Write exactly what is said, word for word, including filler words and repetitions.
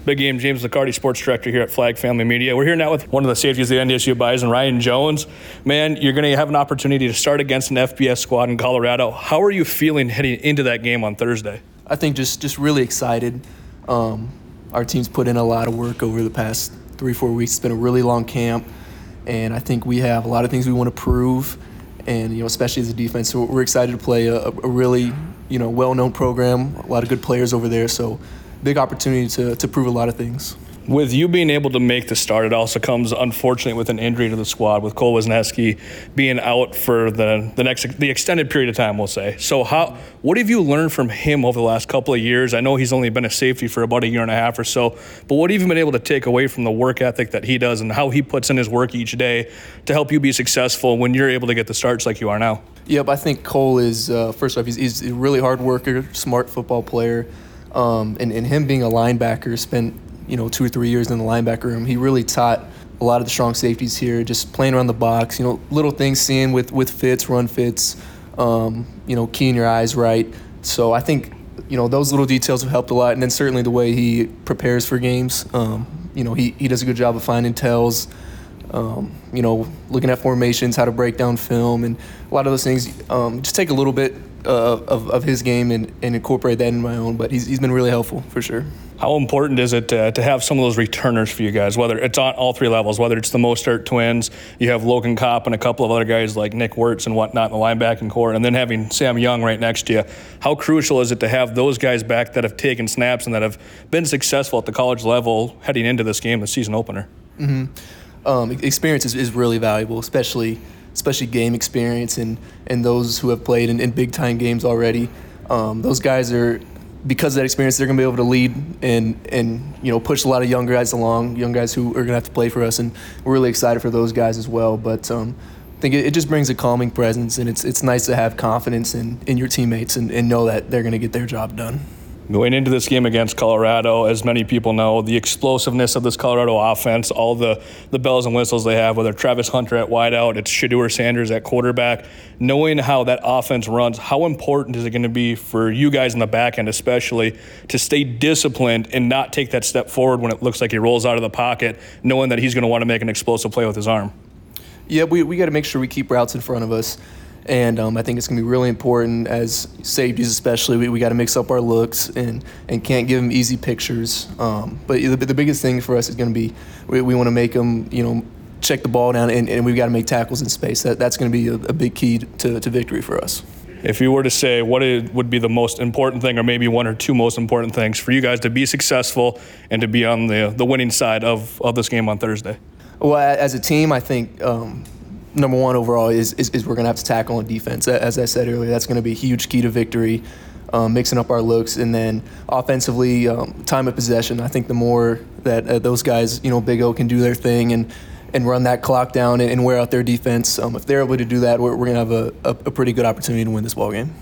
Big game, James Liccardi, sports director here at Flag Family Media. We're here now with one of the safeties of the N D S U Bison, Ryan Jones. Man, you're going to have an opportunity to start against an F B S squad in Colorado. How are you feeling heading into that game on Thursday? I think just, just really excited. Um, our team's put in a lot of work over the past three, four weeks. It's been a really long camp, and I think we have a lot of things we want to prove, and you know, especially as a defense. So we're excited to play a, a really you know well-known program, a lot of good players over there. So big opportunity to, to prove a lot of things. With you being able to make the start, it also comes, unfortunately, with an injury to the squad, with Cole Wisniewski being out for the the next the extended period of time, we'll say. So how what have you learned from him over the last couple of years? I know he's only been a safety for about a year and a half or so, but what have you been able to take away from the work ethic that he does and how he puts in his work each day to help you be successful when you're able to get the starts like you are now? Yep, I think Cole is, uh, first off, he's, he's a really hard worker, smart football player. Um, and, and him being a linebacker, spent you know two or three years in the linebacker room. He really taught a lot of the strong safeties here, just playing around the box. You know, little things, seeing with with fits, run fits. Um, you know, keying your eyes right. So I think you know those little details have helped a lot. And then certainly the way he prepares for games. Um, you know, he he does a good job of finding tells. Um, you know, looking at formations, how to break down film, and a lot of those things. Um, just take a little bit uh, of, of his game and, and incorporate that in my own. But he's he's been really helpful for sure. How important is it to, to have some of those returners for you guys, whether it's on all three levels, whether it's the Mostert twins, you have Logan Kopp and a couple of other guys like Nick Wirtz and whatnot in the linebacking core, and then having Sam Young right next to you. How crucial is it to have those guys back that have taken snaps and that have been successful at the college level heading into this game, the season opener? Mm-hmm. Um, experience is, is really valuable, especially especially game experience and, and those who have played in, in big-time games already. Um, those guys are, because of that experience, they're going to be able to lead and, and you know push a lot of young guys along, young guys who are going to have to play for us, and we're really excited for those guys as well. But um, I think it, it just brings a calming presence, and it's it's nice to have confidence in, in your teammates and, and know that they're going to get their job done. Going into this game against Colorado, as many people know, the explosiveness of this Colorado offense, all the, the bells and whistles they have, whether Travis Hunter at wideout, it's Shedeur Sanders at quarterback, knowing how that offense runs, how important is it going to be for you guys in the back end especially to stay disciplined and not take that step forward when it looks like he rolls out of the pocket, knowing that he's going to want to make an explosive play with his arm? Yeah, we, we got to make sure we keep routes in front of us. And um, I think it's going to be really important as safeties especially. We, we got to mix up our looks and, and can't give them easy pictures. Um, but the, the biggest thing for us is going to be we, we want to make them, you know, check the ball down, and, and we've got to make tackles in space. That, that's going to be a, a big key to, to victory for us. If you were to say what it would be the most important thing, or maybe one or two most important things for you guys to be successful and to be on the, the winning side of, of this game on Thursday? Well, as a team, I think um, – number one overall is, is, is we're going to have to tackle on defense. As I said earlier, that's going to be a huge key to victory, um, mixing up our looks. And then offensively, um, time of possession. I think the more that uh, those guys, you know, Big O can do their thing and, and run that clock down and, and wear out their defense, um, if they're able to do that, we're, we're going to have a, a, a pretty good opportunity to win this ball game.